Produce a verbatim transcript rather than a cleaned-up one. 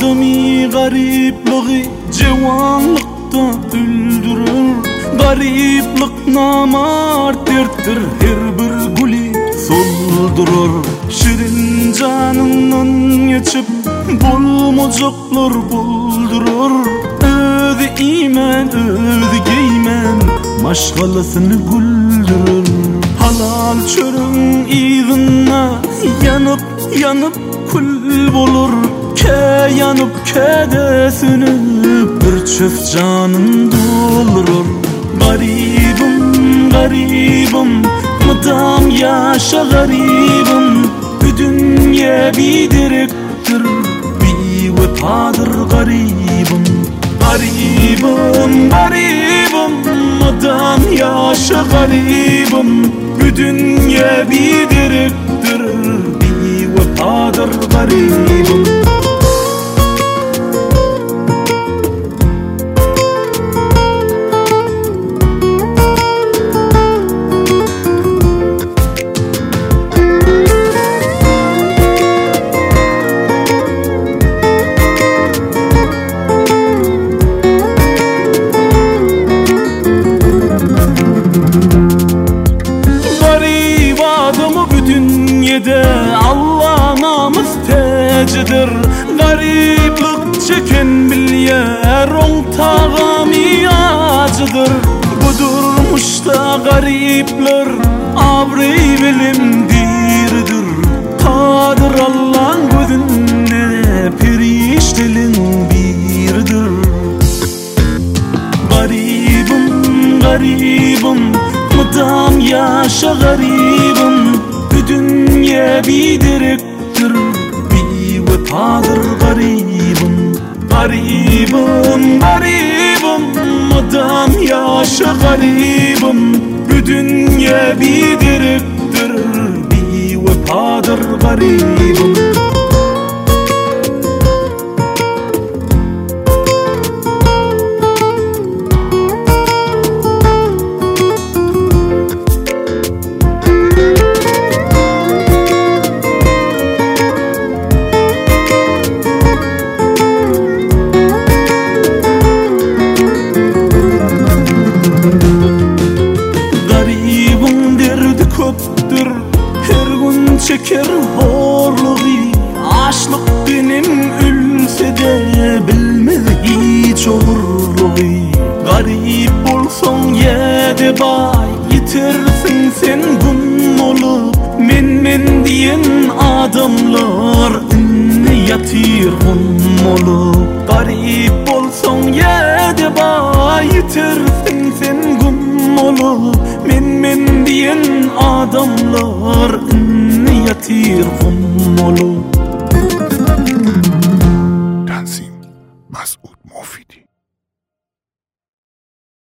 Adami garipliği cevanlıkta öldürür. Gariplik namarttirtir, her bir guli soldurur. Şirin canından geçip bulmacaklar buldurur. Özi iman, özi geyman, maşgalasını güldürür. Halal çörün izine yanıp yanıp kül bulur. Ke yanıp kedesini bir çöf canın doldurur. Garibim, garibim, mıdam yaşa garibim. Bu dünya bidiriktir, bir vefadır garibim. Garibim, garibim, mıdam yaşa garibim. Bu dünya bidiriktir, bir vefadır garibim. Allah namız tecidir. Gariplik çeken bilyer on tağami acıdır. Budurmuş da garipler abri bilim dirdir. Kadir Allah'ın gözünde periştelin birdir. Garibim, garibim, mıdam yaşa garibim. Bu dünya bidiriktir, bir vefadır garibim. Garibim, garibim, mıdam yaşa garibim. Bu dünya bidiriktir, bir vefadır garibim. Her gün çeker horluğu, açlık benim ülse de bilmez hiç uğurluğu. Garip olsan yedi bay, yitirsin sen gün olup. Men men diyen adamlar ünlü yatir gün olup. Garip olsan yedi bay, yitirsin sen gün olup. Men men diyen adamlar ünlü yatir gün olup. Tanzim Mas'ud.